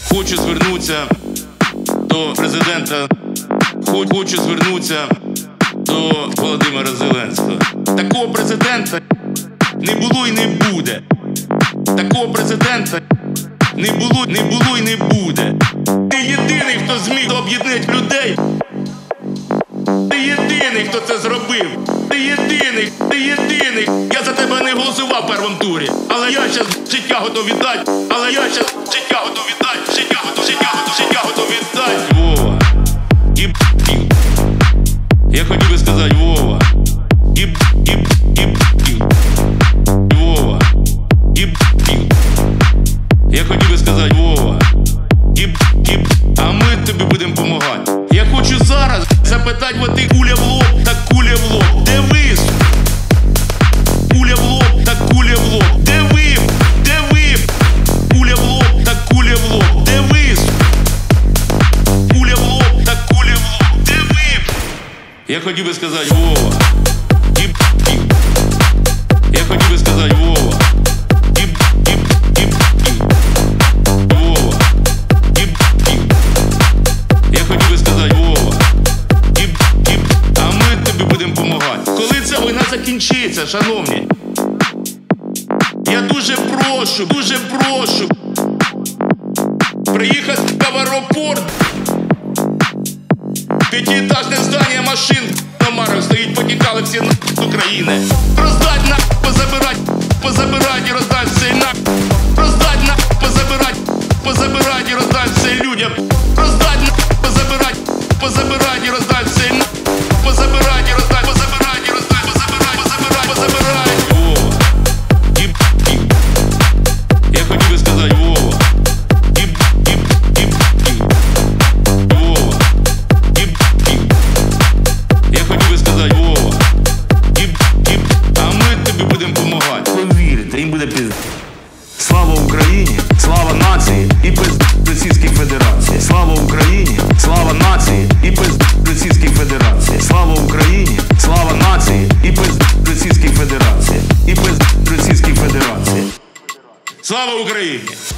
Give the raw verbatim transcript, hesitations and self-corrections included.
Хочу звернутися до президента, хочу звернутися до Володимира Зеленського. Такого президента не було і не буде. Такого президента не було, не було і не буде. Ти єдиний, хто зміг об'єднати людей. Ти єдиний, хто це зробив. Ти єдиний, ти єдиний. Я за тебе не голосував в першому турі. Але я щас життя готов віддати. Але я щас життя готов віддати. Життя готов, життя готов, життя готов віддати. Вова. І і. Я хотів би сказати Вова. І і і і. Вова. І і. Я хотів би сказати Вова. І і. А ми тобі будемо допомагати. Я хочу зараз запитати вот ти куля в лоб, так куля в лоб. Де ви? Куля в лоб, так куля в лоб. Де ви? Де ви? Куля в лоб, так куля в лоб. Де ви? Куля в лоб, так куля в лоб. Де ви? Я хотів би сказати Вова. І і. Я хотів би сказати Вова. І і і і. Вова. І і. Я хотів би сказати Вова. І і. А ми тобі будемо допомагати. Коли ця війна закінчиться, шановні? Я дуже прошу, дуже прошу приїхати в аеропорт. П'ятиэтажне здання машин на Марах стоїть, потікали всі на України. Роздать на, позабирать, позабирать і роздать все на. Роздать на, позабирать, позабирать і роздать все людям. Роздать на, позабирать, позабирать і роздать все на. Позабирать і роздать, позабирать і роздать, позабирать, позабирать, позабирать. Вова. І і. Я хотів би сказати Вова. І і і і. Вова. І і. Я хотів би сказати Вова. І і. А ми тобі будемо допомагати. Повірте, їм буде пізд. Слава Україні, слава нації і пизд Російській Федерації. Слава Україні, слава нації і пизд Російській Федерації. Слава Україні, слава нації і пизд Російській Федерації. І пизд Російській Федерації. Слава Україні!